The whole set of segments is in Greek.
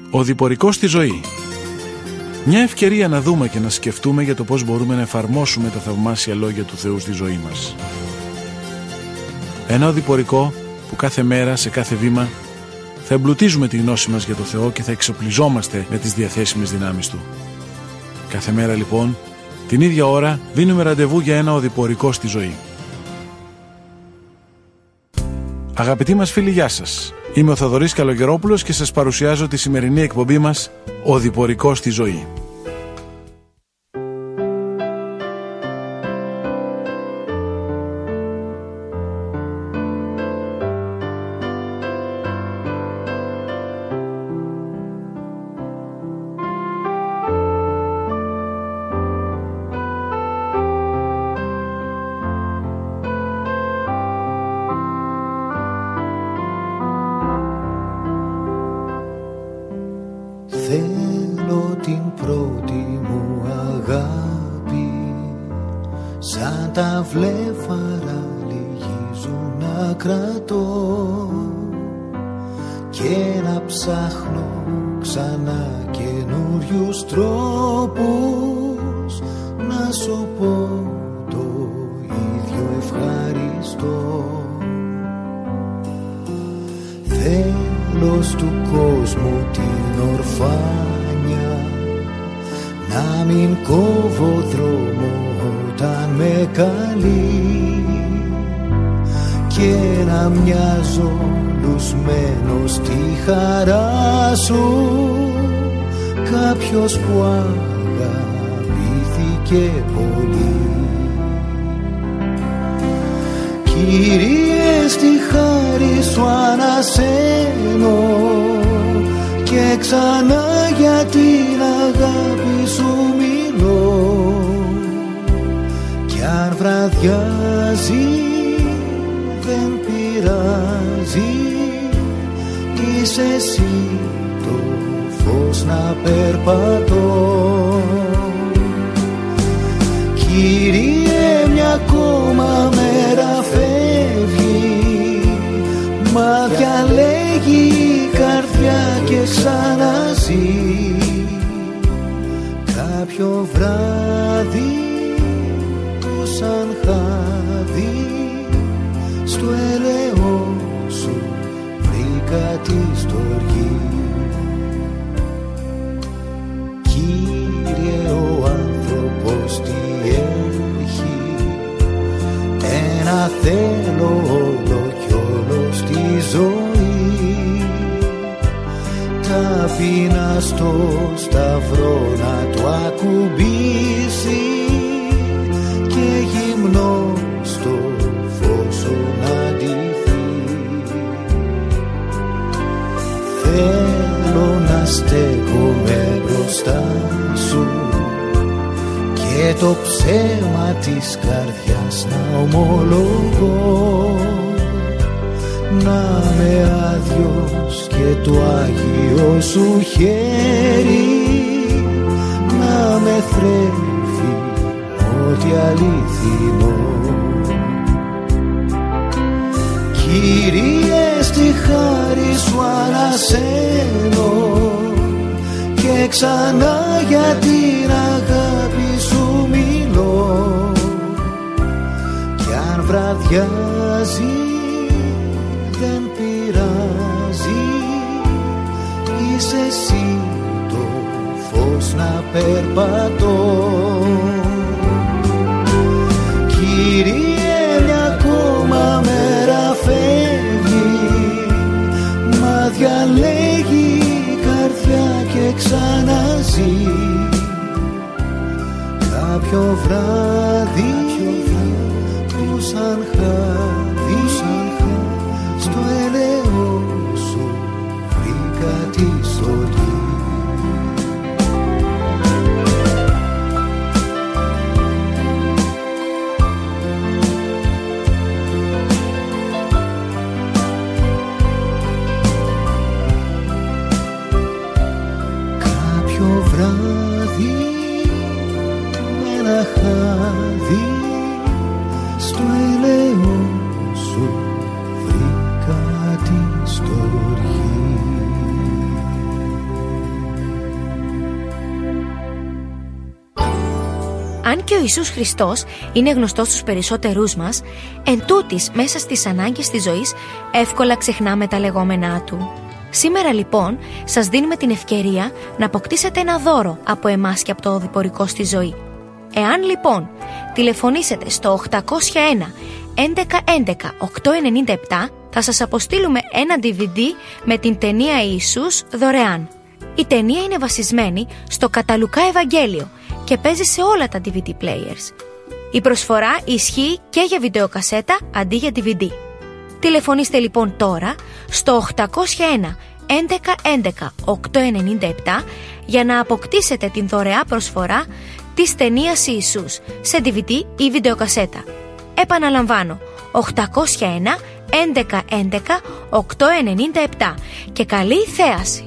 Ο διπορικός στη ζωή. Μια ευκαιρία να δούμε και να σκεφτούμε για το πώς μπορούμε να εφαρμόσουμε τα θαυμάσια λόγια του Θεού στη ζωή μας. Ένα οδηπορικό που κάθε μέρα, σε κάθε βήμα, θα εμπλουτίζουμε τη γνώση μας για το Θεό και θα εξοπλιζόμαστε με τις διαθέσιμες δυνάμεις Του. Κάθε μέρα λοιπόν, την ίδια ώρα, δίνουμε ραντεβού για ένα οδηπορικό στη ζωή. Αγαπητοί μας φίλοι, γεια σας. Είμαι ο Θοδωρής Καλογερόπουλος και σας παρουσιάζω τη σημερινή εκπομπή μας «Οδηπορικό στη ζωή». Θέλω την πρώτη μου αγάπη, σαν τα βλέφαρα λυγίζουν να κρατώ και να ψάχνω ξανά καινούριους τρόπους να σου πω το ίδιο ευχαριστώ. Θέλω του κόσμου την ορφάνια, να μην κόβω δρόμο όταν με καλεί και να μοιάζω λουσμένος στη χαρά σου, κάποιος που αγαπήθηκε πολύ. Κύριε, στη χάρη σου ανασένω και ξανά για την αγάπη σου μιλώ, κι αν βραδιάζει δεν πειράζει, είσαι εσύ το φως να περπατώ. Κύριε, μια ακόμα μέρα φεύγει, μα διαλέγει η καρδιά και ξαναζεί. Κάποιο βράδυ που σαν χάδι στο έλεο σου βρήκα τη στοργή. Κύριε, ο άνθρωπος τι έχει, ένα θέλω όλο κι όλο στη ζωή, ταπεινά στο σταυρό να το ακουμπήσει και γυμνό στο φως σου να ντυθεί. Θέλω να στέκομαι μπροστά σου και το ψέμα της καρδιάς να ομολογώ, να με άδειος και το Άγιο σου χέρι να με θρέφει ό,τι αληθινό. Κύριε, στη χάρη σου ανασένω και ξανά για την αγάπη σου μιλώ, κι αν βραδιάζει δεν πειράζει, είσαι εσύ το φως να περπατώ. Κύριε, μια ακόμα μέρα φεύγει, μα διαλέγει η καρδιά και ξαναζεί. Κάποιο βράδυ που σαν χάδι στο έλεο σου βρήκα τη στοργή. Κάποιο βράδυ με ένα χάδι στο έλεο σου βρήκα τη στοργή. Αν και ο Ιησούς Χριστός είναι γνωστός στους περισσότερούς μας, εν τούτης μέσα στις ανάγκες της ζωής εύκολα ξεχνάμε τα λεγόμενά του. Σήμερα λοιπόν σας δίνουμε την ευκαιρία να αποκτήσετε ένα δώρο από εμάς και από το οδηπορικό στη ζωή. Εάν λοιπόν τηλεφωνήσετε στο 801 1111 897, θα σας αποστείλουμε ένα DVD με την ταινία Ιησούς δωρεάν. Η ταινία είναι βασισμένη στο κατά Λουκά Ευαγγέλιο και παίζει σε όλα τα DVD players. Η προσφορά ισχύει και για βιντεοκασέτα αντί για DVD. Τηλεφωνήστε λοιπόν τώρα στο 801 1111 897 για να αποκτήσετε την δωρεά προσφορά της ταινίας Ιησούς σε DVD ή βιντεοκασέτα. Επαναλαμβάνω, 801 1111 897 και καλή θέαση!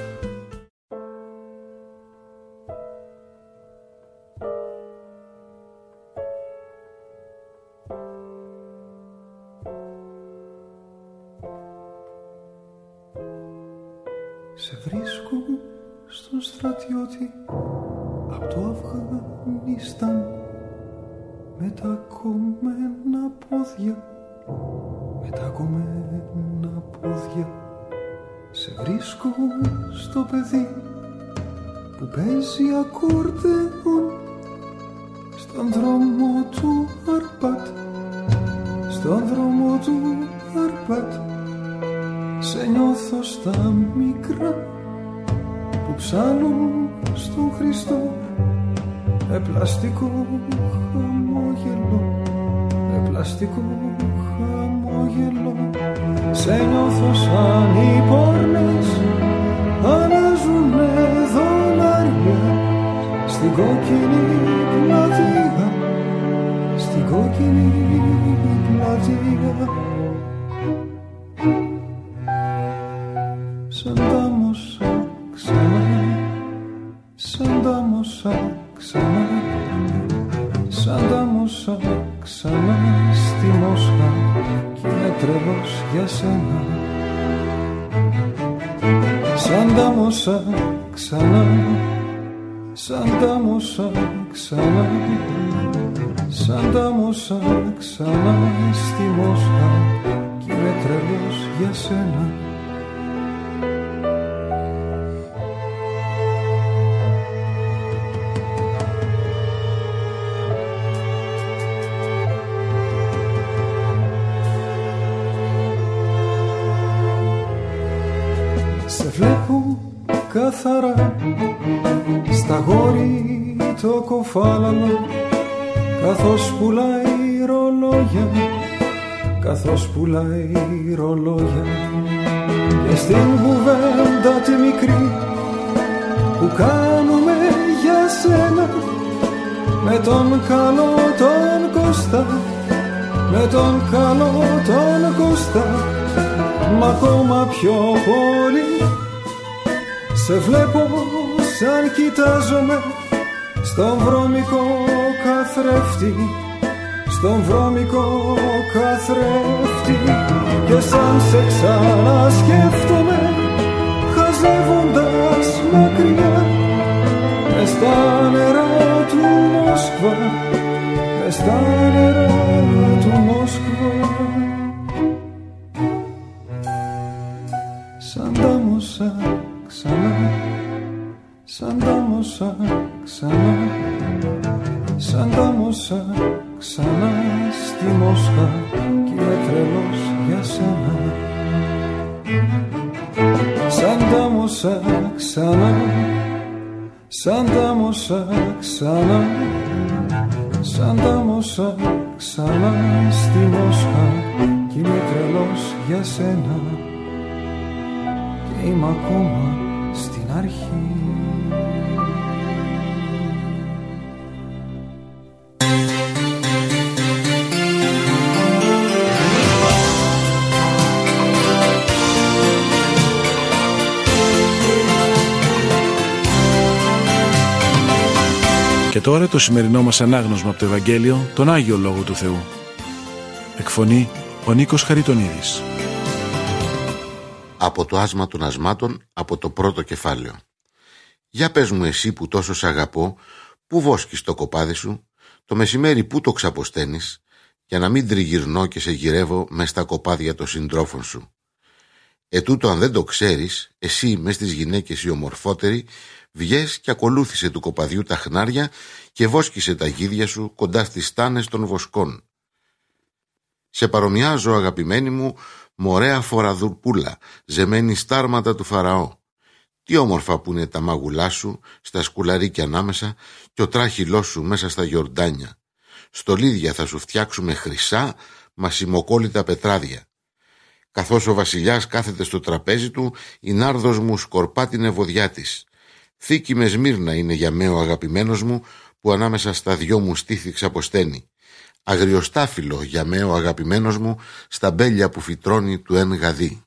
Σε βρίσκω στον στρατιώτη απ' το Αφγανιστάν, με τα κομμένα πόδια, με τα κομμένα πόδια. Σε βρίσκω στο παιδί που παίζει ακορντεόν στον δρόμο του Αρπάτ, στον δρόμο του Αρπάτ. Σε νιώθω στα μικρά που ψάλουν στον Χριστό, με πλαστικό χαμόγελο, με πλαστικό χαμόγελο. Σε νιώθω σαν οι πόρνες αλλάζουνε δολάρια στην κόκκινη πλατεία, στην κόκκινη πλατεία. Σαν τα μόσα ξανά, σαν τα μόσα ξανά, σαν τα μόσα ξανά στη Μόσχα κι είμαι τρελός για σένα. Σαν τα μόσα ξανά, σαν τα μόσα ξανά, σαν τα μόσα ξανά στη Μόσχα κι είμαι τρελός για σένα. Βλέπω καθαρά στα γόρι το κοφάλαλο, καθώς πουλάει ρολόγια, καθώς πουλάει ρολόγια. Και στην κουβέντα τη μικρή που κάνουμε για σένα, με τον καλό τον Κώστα, με τον καλό τον Κώστα, μ' ακόμα πιο πολύ σε βλέπω σαν κοιτάζομαι στον βρώμικο καθρέφτη, στον βρώμικο καθρέφτη. Και σαν σε ξανασκέφτομαι χαζεύοντας μακριά μες στα νερά του Μόσκβα, μες στα νερά του Μόσκβα. Σαν τα μόσα ξανά, σαν τα μόσα ξανά, σαν τα μόσα ξανά στη Μόσχα κι είμαι τρελός για σένα. Σαν τα μόσα ξανά, σαν τα μόσα ξανά, σαν τα μόσα ξανά στη Μόσχα κι είμαι τρελός για σένα. Είμαι ακόμα στην αρχή. Και τώρα το σημερινό μας ανάγνωσμα από το Ευαγγέλιο, τον Άγιο Λόγο του Θεού. Εκφωνεί ο Νίκος Χαριτονίδης. Από το άσμα των ασμάτων, από το πρώτο κεφάλαιο. Για πες μου εσύ που τόσο σ' αγαπώ, που βόσκεις το κοπάδι σου, Το μεσημέρι πού το ξαποσταίνεις, για να μην τριγυρνώ και σε γυρεύω μες στα κοπάδια των συντρόφων σου. Ετούτο αν δεν το ξέρεις, εσύ μες στις γυναίκες οι ομορφότεροι, βγες και ακολούθησε του κοπαδιού τα χνάρια και βόσκησε τα γίδια σου κοντά στις στάνες των βοσκών. Σε παρομοιάζω, αγαπημένη μου, μωρέα φοραδουρπούλα, ζεμένη στάρματα του Φαραώ. Τι όμορφα που είναι τα μάγουλά σου στα σκουλαρίκια ανάμεσα και ο τράχυλός σου μέσα στα Γιορντάνια. Στολίδια θα σου φτιάξουμε χρυσά, μασιμοκόλλητα πετράδια. Καθώς ο βασιλιάς κάθεται στο τραπέζι του, η νάρδος μου σκορπά την ευωδιά της. Θήκη με Σμύρνα είναι για μέ ο αγαπημένος μου, που ανάμεσα στα δυο μου στήθη ξαποσταίνει. Αγριοστάφυλλο για μέ ο αγαπημένος μου, στα μπέλια που φυτρώνει του εν γαδί.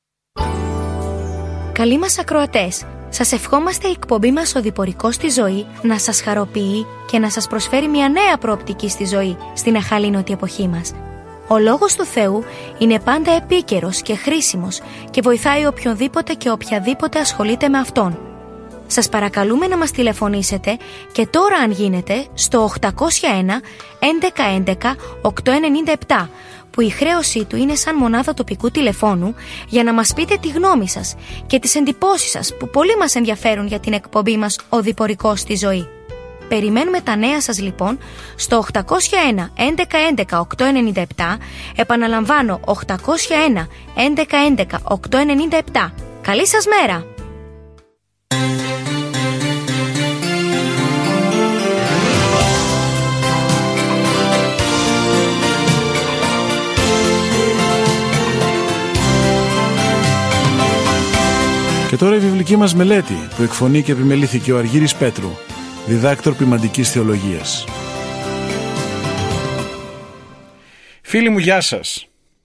Καλοί μας ακροατές, σας ευχόμαστε η εκπομπή μας «Οδηπορικός στη ζωή» να σας χαροποιεί και να σας προσφέρει μια νέα προοπτική στη ζωή στην αχαλήνωτη εποχή μας. Ο Λόγος του Θεού είναι πάντα επίκαιρος και χρήσιμος και βοηθάει οποιονδήποτε και οποιαδήποτε ασχολείται με Αυτόν. Σας παρακαλούμε να μας τηλεφωνήσετε και τώρα αν γίνεται στο 801 1111 897 που η χρέωσή του είναι σαν μονάδα τοπικού τηλεφώνου για να μας πείτε τη γνώμη σας και τις εντυπώσεις σας που πολύ μας ενδιαφέρουν για την εκπομπή μας «Οδηπορικός στη ζωή». Περιμένουμε τα νέα σας λοιπόν στο 801 1111 897, επαναλαμβάνω 801 1111 897. Καλή σας μέρα! Και τώρα η βιβλική μας μελέτη που εκφωνεί και επιμελήθηκε ο Αργύρης Πέτρου, διδάκτορ ποιμαντικής θεολογίας. Φίλοι μου, γεια σας.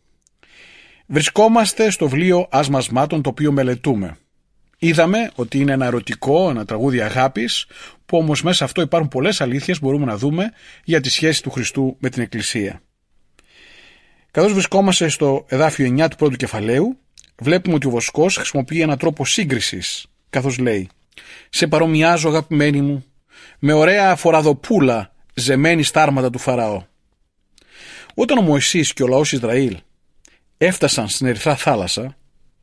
Βρισκόμαστε στο βιβλίο Ασμασμάτων, το οποίο μελετούμε. Είδαμε ότι είναι ένα ερωτικό, ένα τραγούδι αγάπης, που όμως μέσα αυτό υπάρχουν πολλές αλήθειες που μπορούμε να δούμε για τη σχέση του Χριστού με την Εκκλησία. Καθώς βρισκόμαστε στο εδάφιο 9 του πρώτου κεφαλαίου, βλέπουμε ότι ο Βοσκός χρησιμοποιεί έναν τρόπο σύγκρισης, καθώς λέει «Σε παρομοιάζω, αγαπημένη μου, με ωραία φοραδοπούλα ζεμένη στάρματα του Φαραώ». Όταν ο Μωυσής και ο λαός Ισραήλ έφτασαν στην Ερυθρά θάλασσα,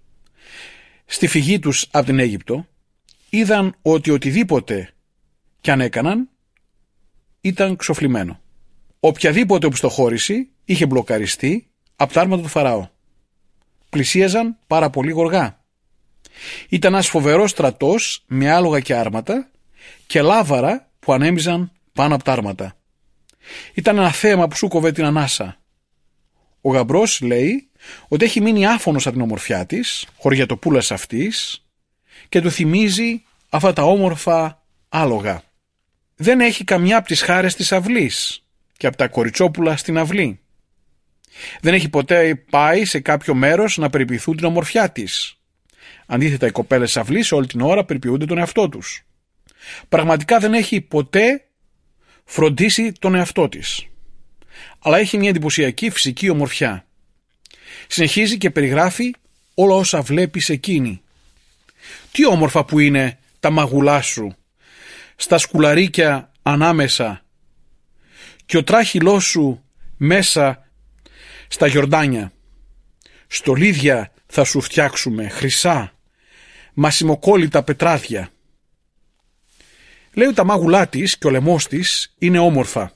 στη φυγή τους από την Αίγυπτο, είδαν ότι οτιδήποτε κι αν έκαναν ήταν ξοφλημένο. Οποιαδήποτε οπισθοχώρηση είχε μπλοκαριστεί από τα άρματα του Φαραώ. Πλησίαζαν πάρα πολύ γοργά. Ήταν ένας φοβερός στρατός με άλογα και άρματα και λάβαρα που ανέμιζαν πάνω από τα άρματα. Ήταν ένα θέμα που σου κόβε την ανάσα. Ο γαμπρός λέει ότι έχει μείνει άφωνος από την ομορφιά της, χωριατοπούλας αυτής, και του θυμίζει αυτά τα όμορφα άλογα. Δεν έχει καμιά από τις χάρες της αυλής και από τα κοριτσόπουλα στην αυλή. Δεν έχει ποτέ πάει σε κάποιο μέρος να περιποιηθούν την ομορφιά της. Αντίθετα, οι κοπέλες αυλής όλη την ώρα περιποιούνται τον εαυτό τους. Πραγματικά δεν έχει ποτέ φροντίσει τον εαυτό της. Αλλά έχει μια εντυπωσιακή φυσική ομορφιά. Συνεχίζει και περιγράφει όλα όσα βλέπεις εκείνη. Τι όμορφα που είναι τα μαγουλά σου, στα σκουλαρίκια ανάμεσα και ο τράχυλός σου μέσα στα Γιορντάνια. Στολίδια θα σου φτιάξουμε, χρυσά, μασιμοκόλλητα πετράδια. Λέει ότι τα μάγουλά της και ο λαιμός της είναι όμορφα.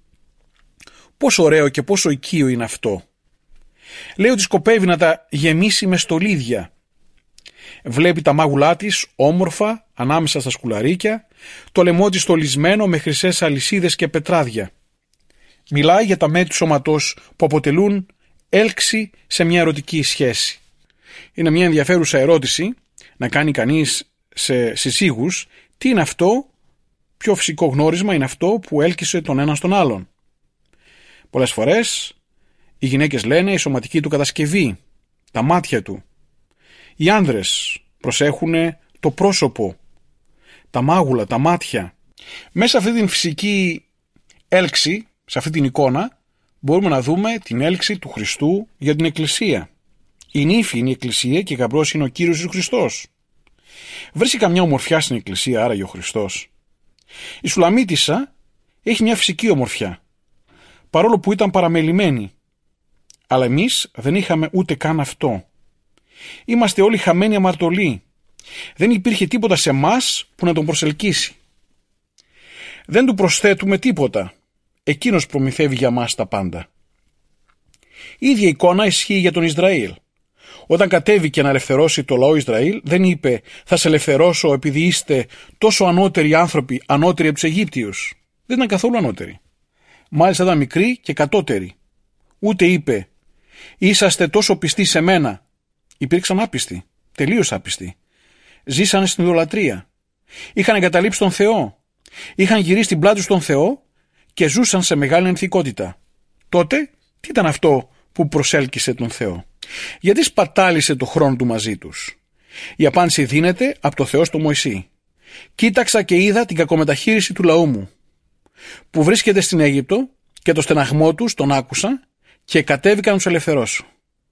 Πόσο ωραίο και πόσο οικείο είναι αυτό. Λέει ότι σκοπεύει να τα γεμίσει με στολίδια. Βλέπει τα μάγουλά της όμορφα ανάμεσα στα σκουλαρίκια, το λαιμό της στολισμένο με χρυσές αλυσίδες και πετράδια. Μιλάει για τα μέρη του σώματος που αποτελούν έλξη σε μια ερωτική σχέση. Είναι μια ενδιαφέρουσα ερώτηση να κάνει κανείς σε συζύγους τι είναι αυτό, πιο φυσικό γνώρισμα είναι αυτό που έλκυσε τον έναν στον άλλον. Πολλές φορές οι γυναίκες λένε η σωματική του κατασκευή, τα μάτια του. Οι άνδρες προσέχουν το πρόσωπο, τα μάγουλα, τα μάτια. Μέσα σε αυτή την φυσική έλξη, σε αυτή την εικόνα, μπορούμε να δούμε την έλξη του Χριστού για την Εκκλησία. Η νύφη είναι η Εκκλησία και γαμπρός είναι ο Κύριος Ιησούς Χριστός. Βρίσκει καμιά ομορφιά στην Εκκλησία άραγε ο Χριστός? Η Σουλαμίτισσα έχει μια φυσική ομορφιά, παρόλο που ήταν παραμελημένη. Αλλά εμείς δεν είχαμε ούτε καν αυτό. Είμαστε όλοι χαμένοι αμαρτωλοί. Δεν υπήρχε τίποτα σε μας που να τον προσελκύσει. Δεν του προσθέτουμε τίποτα. Εκείνος προμηθεύει για μας τα πάντα. Η ίδια εικόνα ισχύει για τον Ισραήλ. Όταν κατέβηκε να ελευθερώσει το λαό Ισραήλ, δεν είπε «Θα σε ελευθερώσω επειδή είστε τόσο ανώτεροι άνθρωποι, ανώτεροι από τους Αιγύπτιους». Δεν ήταν καθόλου ανώτεροι. Μάλιστα ήταν μικροί και κατώτεροι. Ούτε είπε «Είσαστε τόσο πιστοί σε μένα». Υπήρξαν άπιστοι, τελείως άπιστοι. Ζήσανε στην ιδωλατρία. Είχαν εγκαταλείψει τον Θεό. Είχαν γυρίσει την πλάτη στον Θεό και ζούσαν σε μεγάλη ενθικότητα. Τότε, τι ήταν αυτό που προσέλκυσε τον Θεό? Γιατί σπατάλησε το χρόνο του μαζί τους? Η απάντηση δίνεται από το Θεό στο Μωυσή. «Κοίταξα και είδα την κακομεταχείριση του λαού μου, που βρίσκεται στην Αίγυπτο, και το στεναγμό τους τον άκουσα και κατέβηκα να τους ελευθερώσω».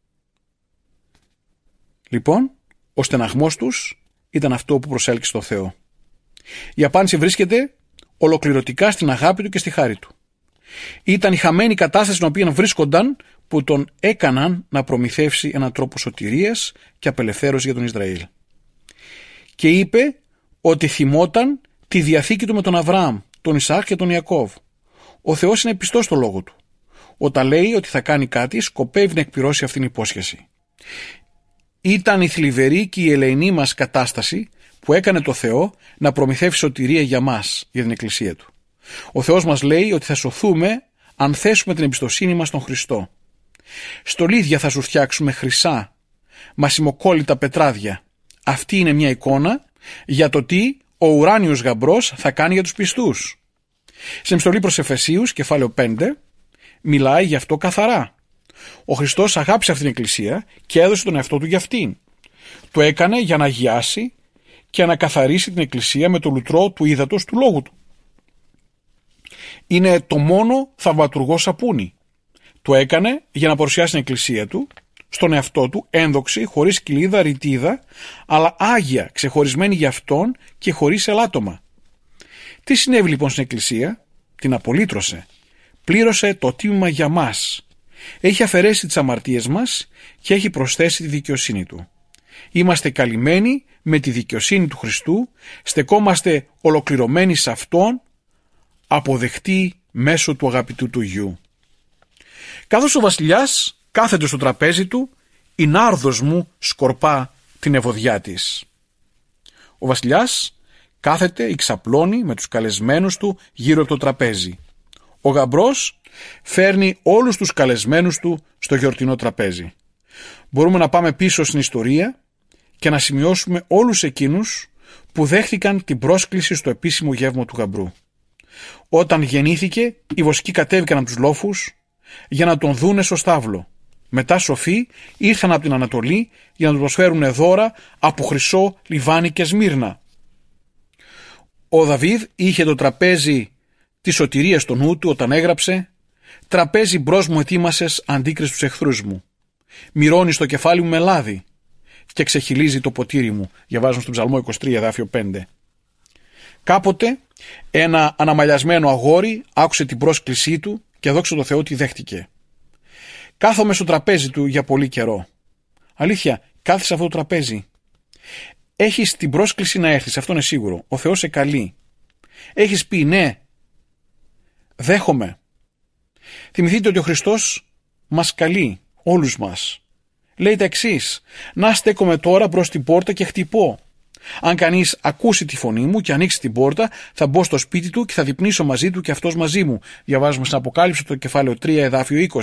Λοιπόν, ο στεναγμός τους ήταν αυτό που προσέλκυσε τον Θεό. Η απάντηση βρίσκεται ολοκληρωτικά στην αγάπη του και στη χάρη του. Ήταν η χαμένη κατάσταση στην οποία βρίσκονταν που τον έκαναν να προμηθεύσει έναν τρόπο σωτηρίας και απελευθέρωση για τον Ισραήλ. Και είπε ότι θυμόταν τη διαθήκη του με τον Αβραάμ, τον Ισαάκ και τον Ιακώβ. Ο Θεός είναι πιστός στο λόγο του. Όταν λέει ότι θα κάνει κάτι, σκοπεύει να εκπληρώσει αυτήν την υπόσχεση. Ήταν η θλιβερή και η ελεηνή μας κατάσταση που έκανε το Θεό να προμηθεύσει σωτηρία για μας, για την Εκκλησία του. Ο Θεός μας λέει ότι θα σωθούμε αν θέσουμε την εμπιστοσύνη μας στον Χριστό. Στολίδια θα σου φτιάξουμε χρυσά, μασιμοκόλλητα πετράδια. Αυτή είναι μια εικόνα για το τι ο ουράνιος γαμπρός θα κάνει για τους πιστούς. Στην επιστολή προς Εφεσίους, κεφάλαιο 5, μιλάει γι' αυτό καθαρά. Ο Χριστός αγάπησε αυτήν την Εκκλησία και έδωσε τον εαυτό του για αυτήν. Το έκανε για να αγιάσει και να καθαρίσει την Εκκλησία με το λουτρό του ύδατος του λόγου του. Είναι το μόνο θαυματουργό σαπούνι. Το έκανε για να παρουσιάσει την Εκκλησία του στον εαυτό του ένδοξη, χωρίς κοιλίδα, ρητίδα, αλλά άγια, ξεχωρισμένη για αυτόν και χωρίς ελάττωμα. Τι συνέβη λοιπόν στην Εκκλησία? Την απολύτρωσε. Πλήρωσε το τίμημα για μας. Έχει αφαιρέσει τις αμαρτίες μας και έχει προσθέσει τη δικαιοσύνη του. Είμαστε καλυμμένοι με τη δικαιοσύνη του Χριστού, στεκόμαστε ολοκληρωμένοι σε Αυτόν, αποδεκτοί μέσω του αγαπητού του Γιου. Καθώς ο βασιλιάς κάθεται στο τραπέζι του, η νάρδος μου σκορπά την ευωδιά της. Ο βασιλιάς κάθεται ή ξαπλώνει με τους καλεσμένους του γύρω από το τραπέζι. Ο γαμπρός φέρνει όλους τους καλεσμένους του στο γιορτινό τραπέζι. Μπορούμε να πάμε πίσω στην ιστορία και να σημειώσουμε όλους εκείνους που δέχτηκαν την πρόσκληση στο επίσημο γεύμα του γαμπρού. Όταν γεννήθηκε, οι βοσκοί κατέβηκαν από τους λόφους για να τον δούνε στο στάβλο. Μετά σοφοί ήρθαν από την Ανατολή για να του προσφέρουν δώρα από χρυσό, λιβάνι και σμύρνα. Ο Δαβίδ είχε το τραπέζι της σωτηρίας στο νου του όταν έγραψε «Τραπέζι μπρος μου ετοίμασες αντίκρισης τους εχθρούς μου. Μυρώνεις το κεφάλι μου με λάδι και ξεχυλίζει το ποτήρι μου». Διαβάζουμε στον Ψαλμό 23, εδάφιο 5. Κάποτε ένα αναμαλιασμένο αγόρι άκουσε την πρόσκλησή του και δόξα τω Θεώ τη δέχτηκε. Κάθομαι στο τραπέζι του για πολύ καιρό. Αλήθεια, κάθεσαι σε αυτό το τραπέζι. Έχεις την πρόσκληση να έρθεις, αυτό είναι σίγουρο. Ο Θεός σε καλεί. Έχεις πει ναι, δέχομαι. Θυμηθείτε ότι ο Χριστός μας καλεί, όλους μας. Λέει τα εξής: να στέκομαι τώρα μπρος την πόρτα και χτυπώ. Αν κανείς ακούσει τη φωνή μου και ανοίξει την πόρτα, θα μπω στο σπίτι του και θα διπνήσω μαζί του και αυτός μαζί μου. Διαβάζουμε στην Αποκάλυψη το κεφάλαιο 3, εδάφιο 20.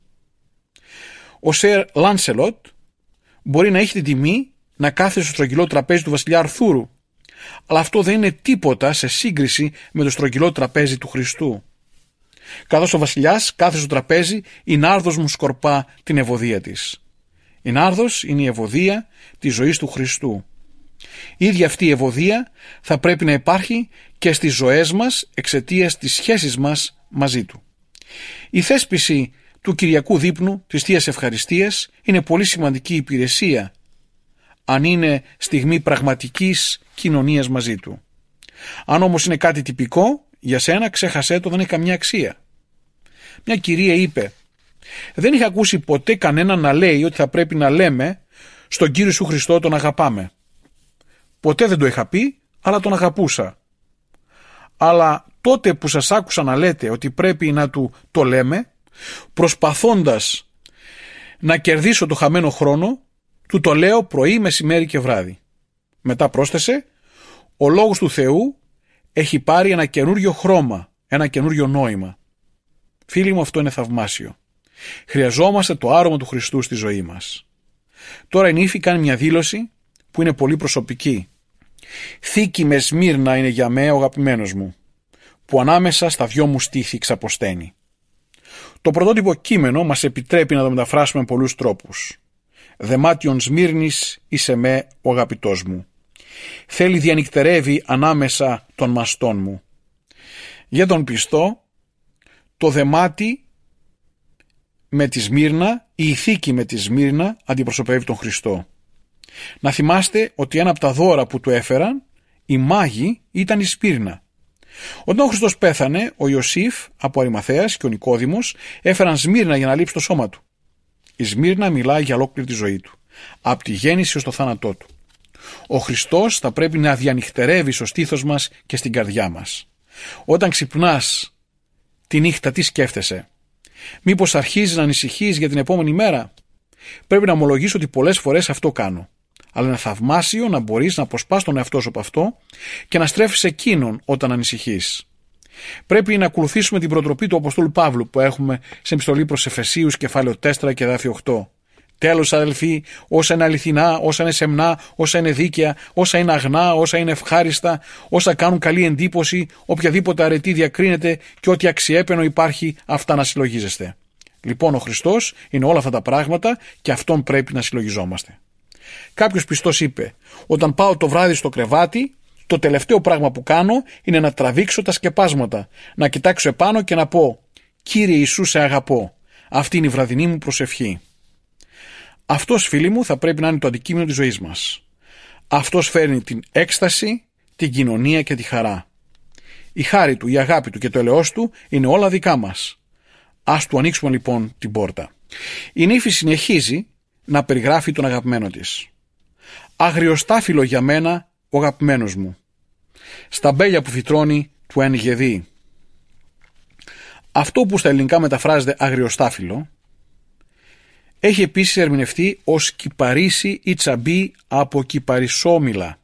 Ο Σερ Λάνσελοτ μπορεί να έχει την τιμή να κάθεται στο στρογγυλό τραπέζι του βασιλιά Αρθούρου, αλλά αυτό δεν είναι τίποτα σε σύγκριση με το στρογγυλό τραπέζι του Χριστού. Καθώς ο βασιλιάς κάθεται στο τραπέζι, η νάρδος μου σκορπά την ευωδία της. Η νάρδος είναι η ευωδία της ζωής του Χριστού. Η ίδια αυτή η ευωδία θα πρέπει να υπάρχει και στις ζωές μας εξαιτίας της σχέσης μας μαζί του. Η θέσπιση του Κυριακού δείπνου, της Θείας Ευχαριστίας, είναι πολύ σημαντική υπηρεσία, αν είναι στιγμή πραγματικής κοινωνίας μαζί του. Αν όμως είναι κάτι τυπικό, Για σένα ξέχασέ το, δεν έχει καμιά αξία. Μια κυρία είπε: δεν είχα ακούσει ποτέ κανέναν να λέει ότι θα πρέπει να λέμε στον Κύριο Ιησού Χριστό τον αγαπάμε. Ποτέ δεν το είχα πει, αλλά τον αγαπούσα. Αλλά τότε που σας άκουσα να λέτε ότι πρέπει να του το λέμε, προσπαθώντας να κερδίσω το χαμένο χρόνο, του το λέω πρωί, μεσημέρι και βράδυ. Μετά πρόσθεσε: ο λόγος του Θεού έχει πάρει ένα καινούριο χρώμα, ένα καινούριο νόημα. Φίλοι μου, αυτό είναι θαυμάσιο. Χρειαζόμαστε το άρωμα του Χριστού στη ζωή μας. Τώρα η νύφη κάνει μια δήλωση που είναι πολύ προσωπική. Θήκη με Σμύρνα είναι για μέ ο αγαπημένος μου, που ανάμεσα στα δυο μου στήθη ξαποσταίνει. Το πρωτότυπο κείμενο μας επιτρέπει να το μεταφράσουμε με πολλούς τρόπους. Δεμάτιον Σμύρνης είσαι με ο αγαπητός μου. Θέλει διανυκτερεύει ανάμεσα των μαστών μου. Για τον πιστό, το δεμάτι με τη Σμύρνα, η θήκη με τη Σμύρνα αντιπροσωπεύει τον Χριστό. Να θυμάστε ότι ένα από τα δώρα που του έφεραν, οι μάγοι, ήταν η Σμύρνα. Όταν ο Χριστός πέθανε, ο Ιωσήφ από Αριμαθέας και ο Νικόδημος έφεραν Σμύρνα για να λείψει το σώμα του. Η Σμύρνα μιλάει για ολόκληρη τη ζωή του, από τη γέννηση ως το θάνατό του. Ο Χριστός θα πρέπει να διανυκτερεύει στο στήθος μας και στην καρδιά μας. Όταν ξυπνάς τη νύχτα, τι σκέφτεσαι? Μήπως αρχίζεις να ανησυχείς για την επόμενη μέρα? Πρέπει να ομολογήσω ότι πολλές φορές αυτό κάνω. Αλλά είναι θαυμάσιο να μπορείς να αποσπάς τον εαυτό σου από αυτό και να στρέφεις εκείνον όταν ανησυχείς. Πρέπει να ακολουθήσουμε την προτροπή του Αποστόλου Παύλου που έχουμε σε επιστολή προς Εφεσίους κεφάλαιο 4 και εδάφιο 8. Τέλος, αδελφοί, όσα είναι αληθινά, όσα είναι σεμνά, όσα είναι δίκαια, όσα είναι αγνά, όσα είναι ευχάριστα, όσα κάνουν καλή εντύπωση, οποιαδήποτε αρετή διακρίνεται και ό,τι αξιέπαινο υπάρχει, αυτά να συλλογίζεστε. Λοιπόν, ο Χριστός είναι όλα αυτά τα πράγματα και αυτόν πρέπει να συλλογιζόμαστε. Κάποιος πιστός είπε: όταν πάω το βράδυ στο κρεβάτι, το τελευταίο πράγμα που κάνω είναι να τραβήξω τα σκεπάσματα, να κοιτάξω επάνω και να πω: Κύριε Ιησού, σε αγαπώ. Αυτή είναι η βραδινή μου προσευχή. Αυτός, φίλοι μου, θα πρέπει να είναι το αντικείμενο της ζωής μας. Αυτός φέρνει την έκσταση, την κοινωνία και τη χαρά. Η χάρη του, η αγάπη του και το ελεός του είναι όλα δικά μας. Ας του ανοίξουμε λοιπόν την πόρτα. Η νύφη συνεχίζει να περιγράφει τον αγαπημένο της. Αγριοστάφυλλο για μένα ο αγαπημένος μου. Στα μπέλια που φυτρώνει του εν γεδί. Αυτό που στα ελληνικά μεταφράζεται αγριοστάφυλλο έχει επίσης ερμηνευτεί ως κυπαρίσι ή τσαμπί από κυπαρισόμυλα,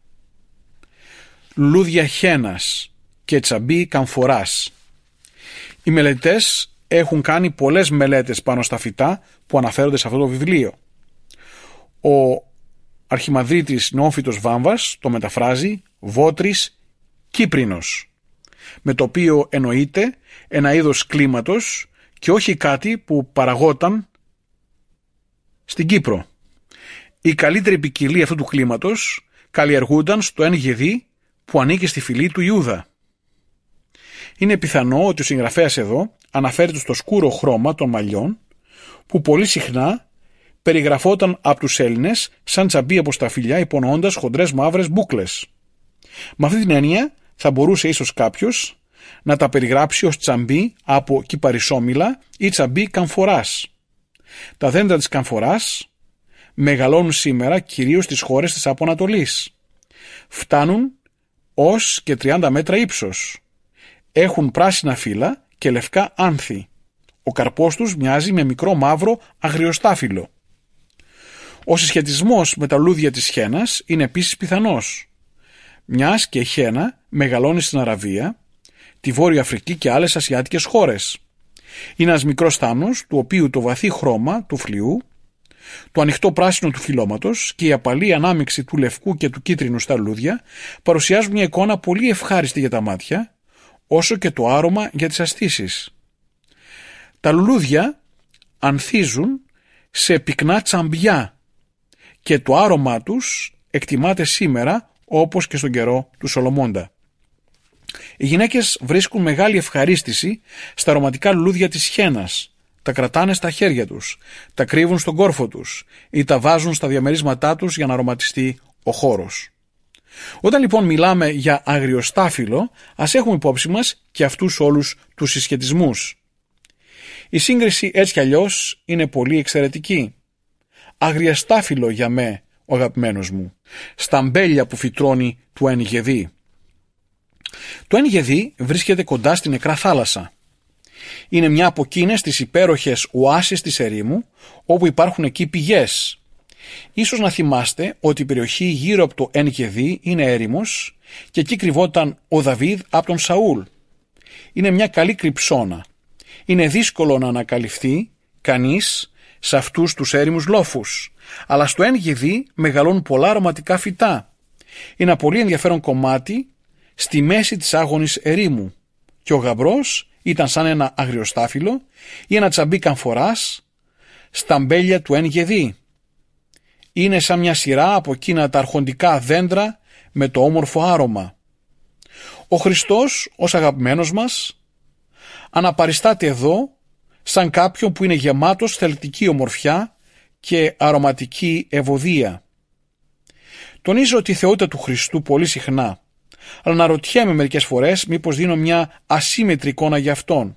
λουλούδια χένας και τσαμπί καμφοράς. Οι μελετητές έχουν κάνει πολλές μελέτες πάνω στα φυτά που αναφέρονται σε αυτό το βιβλίο. Ο αρχιμανδρίτης Νεόφυτος Βάμβας το μεταφράζει βότρης κύπρινος, με το οποίο εννοείται ένα είδος κλίματος και όχι κάτι που παραγόταν στην Κύπρο. Η καλύτερη ποικιλία αυτού του κλίματος καλλιεργούνταν στο εν γεδί που ανήκει στη φυλή του Ιούδα. Είναι πιθανό ότι ο συγγραφέας εδώ αναφέρεται στο σκούρο χρώμα των μαλλιών που πολύ συχνά περιγραφόταν από τους Έλληνες σαν τσαμπί από σταφυλιά υπονοώντας χοντρές μαύρες μπούκλες. Με αυτή την έννοια θα μπορούσε ίσως κάποιος να τα περιγράψει ως τσαμπί από κυπαρισόμυλα ή τσαμπί καμφοράς. Τα δέντρα της καμφοράς μεγαλώνουν σήμερα κυρίως στις χώρες της Άπου Ανατολής. Φτάνουν ως και 30 μέτρα ύψος. Έχουν πράσινα φύλλα και λευκά άνθη. Ο καρπός τους μοιάζει με μικρό μαύρο αγριοστάφυλλο. Ο συσχετισμός με τα λουλούδια της χένας είναι επίσης πιθανός, μιας και η χένα μεγαλώνει στην Αραβία, τη Βόρεια Αφρική και άλλες ασιάτικες χώρες. Είναι ένας μικρός θάμνος, του οποίου το βαθύ χρώμα του φλοιού, το ανοιχτό πράσινο του φυλλώματος και η απαλή ανάμειξη του λευκού και του κίτρινου στα λουλούδια παρουσιάζουν μια εικόνα πολύ ευχάριστη για τα μάτια, όσο και το άρωμα για τις αισθήσεις. Τα λουλούδια ανθίζουν σε πυκνά τσαμπιά και το άρωμά τους εκτιμάται σήμερα όπως και στον καιρό του Σολομώντα. Οι γυναίκες βρίσκουν μεγάλη ευχαρίστηση στα αρωματικά λουλούδια της χένας, τα κρατάνε στα χέρια τους, τα κρύβουν στον κόρφο τους ή τα βάζουν στα διαμερίσματά τους για να αρωματιστεί ο χώρος. Όταν λοιπόν μιλάμε για αγριοστάφυλλο, ας έχουμε υπόψη μας και αυτούς όλους τους συσχετισμούς. Η σύγκριση έτσι κι αλλιώς είναι πολύ εξαιρετική. Αγριοστάφυλλο για με, ο αγαπημένος μου, στα μπέλια που φυτρώνει του Εν Γεδί. Το Εν Γεδί βρίσκεται κοντά στην νεκρά θάλασσα. Είναι μια από εκείνες τις υπέροχες οάσεις της ερήμου, όπου υπάρχουν εκεί πηγές. Ίσως να θυμάστε ότι η περιοχή γύρω από το Εν Γεδί είναι έρημος και εκεί κρυβόταν ο Δαβίδ από τον Σαούλ. Είναι μια καλή κρυψώνα. Είναι δύσκολο να ανακαλυφθεί κανείς σε αυτούς τους έρημους λόφους, αλλά στο Εν Γεδί μεγαλώνουν πολλά αρωματικά φυτά. Είναι ένα πολύ ενδιαφέρον κομμάτι στη μέση της άγονης ερήμου και ο γαμπρός ήταν σαν ένα αγριοστάφυλλο ή ένα τσαμπί καμφοράς στα μπέλια του Εν Γεδί. Είναι σαν μια σειρά από εκείνα τα αρχοντικά δέντρα με το όμορφο άρωμα. Ο Χριστός ως αγαπημένος μας αναπαριστάται εδώ σαν κάποιον που είναι γεμάτος θελκτική ομορφιά και αρωματική ευωδία. Τονίζω τη θεότητα του Χριστού πολύ συχνά, αλλά αναρωτιέμαι μερικές φορές μήπως δίνω μια ασύμετρη εικόνα για Αυτόν.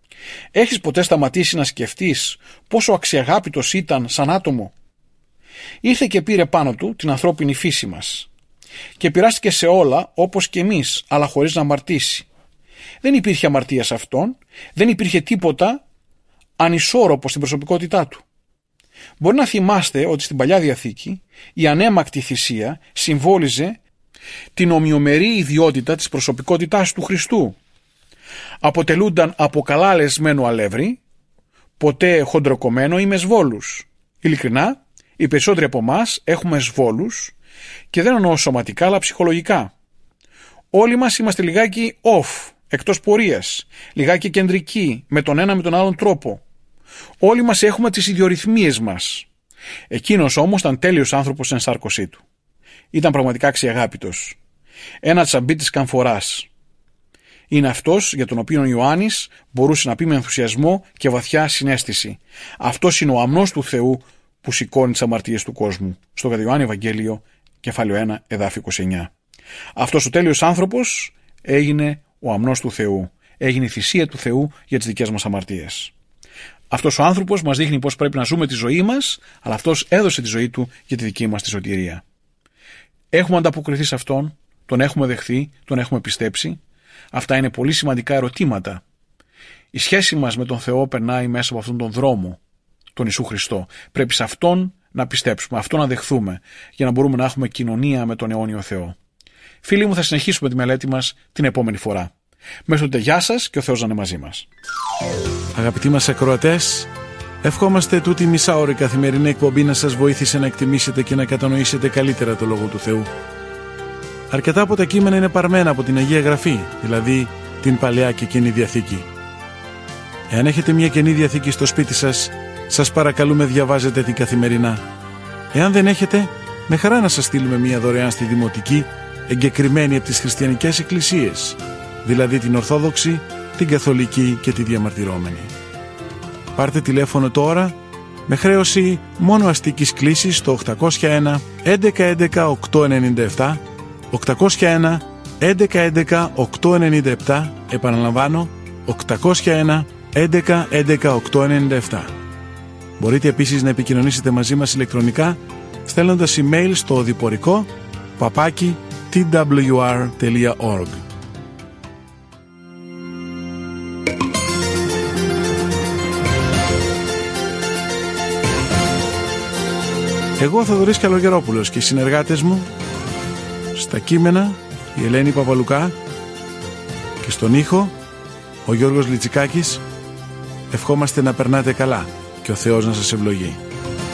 Έχεις ποτέ σταματήσει να σκεφτείς πόσο αξιαγάπητος ήταν σαν άτομο? Ήρθε και πήρε πάνω του την ανθρώπινη φύση μας και πειράστηκε σε όλα όπως και εμείς, αλλά χωρίς να αμαρτήσει. Δεν υπήρχε αμαρτία σε Αυτόν, δεν υπήρχε τίποτα ανισόρροπο στην προσωπικότητά του. Μπορεί να θυμάστε ότι στην Παλιά Διαθήκη η ανέμακτη θυσία συμβόλιζε την ομοιομερή ιδιότητα της προσωπικότητάς του Χριστού. Αποτελούνταν από καλά λεσμένο αλεύρι, ποτέ χοντροκομμένο ή με σβόλους. Ειλικρινά, οι περισσότεροι από εμάς έχουμε σβόλους και δεν εννοώ σωματικά αλλά ψυχολογικά. Όλοι μας είμαστε λιγάκι off, εκτός πορείας, λιγάκι κεντρικοί, με τον ένα με τον άλλον τρόπο. Όλοι μας έχουμε τις ιδιορυθμίες μας. Εκείνος όμως ήταν τέλειος άνθρωπος στην ενσάρκωσή του. Ήταν πραγματικά αξιαγάπητος. Ένα τσαμπί της καμφοράς. Είναι αυτός για τον οποίο ο Ιωάννης μπορούσε να πει με ενθουσιασμό και βαθιά συναίσθηση. Αυτός είναι ο αμνός του Θεού που σηκώνει τις αμαρτίες του κόσμου. Στο κατά Ιωάννη Ευαγγέλιο, κεφάλαιο 1, εδάφιο 29. Αυτός ο τέλειος άνθρωπος έγινε ο αμνός του Θεού. Έγινε η θυσία του Θεού για τις δικές μας αμαρτίες. Αυτός ο άνθρωπος μας δείχνει πώς πρέπει να ζούμε τη ζωή μας, αλλά αυτός έδωσε τη ζωή του για τη δική μας τη σωτηρία. Έχουμε ανταποκριθεί σε Αυτόν, τον έχουμε δεχθεί, τον έχουμε πιστέψει. Αυτά είναι πολύ σημαντικά ερωτήματα. Η σχέση μας με τον Θεό περνάει μέσα από αυτόν τον δρόμο, τον Ιησού Χριστό. Πρέπει σε Αυτόν να πιστέψουμε, Αυτόν να δεχθούμε, για να μπορούμε να έχουμε κοινωνία με τον αιώνιο Θεό. Φίλοι μου, θα συνεχίσουμε τη μελέτη μας την επόμενη φορά. Μέχρι τότε, γεια σας και ο Θεός να είναι μαζί μας. Αγαπητοί μας ακροατές, ευχόμαστε τούτη μισάωρη καθημερινή εκπομπή να σας βοήθησε να εκτιμήσετε και να κατανοήσετε καλύτερα το Λόγο του Θεού. Αρκετά από τα κείμενα είναι παρμένα από την Αγία Γραφή, δηλαδή την Παλαιά και Καινή Διαθήκη. Εάν έχετε μια Καινή Διαθήκη στο σπίτι σας, σας παρακαλούμε διαβάζετε την καθημερινά. Εάν δεν έχετε, με χαρά να σας στείλουμε μια δωρεάν στη Δημοτική, εγκεκριμένη από τις χριστιανικές εκκλησίες, δηλαδή την Ορθόδοξη, την Καθολική και τη Διαμαρτυρόμενη. Πάρτε τηλέφωνο τώρα με χρέωση μόνο αστικής κλήσης στο 801 1111 897, 801 1111 897, επαναλαμβάνω 801 1111 897. Μπορείτε επίσης να επικοινωνήσετε μαζί μας ηλεκτρονικά στέλνοντας email στο οδηπορικό @twr.org. Εγώ, Θοδωρής Καλογερόπουλος, και οι συνεργάτες μου στα κείμενα, η Ελένη Παπαλουκά, και στον ήχο, ο Γιώργος Λιτσικάκης, ευχόμαστε να περνάτε καλά και ο Θεός να σας ευλογεί.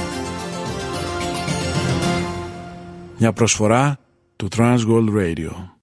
Μια προσφορά του Transworld Radio.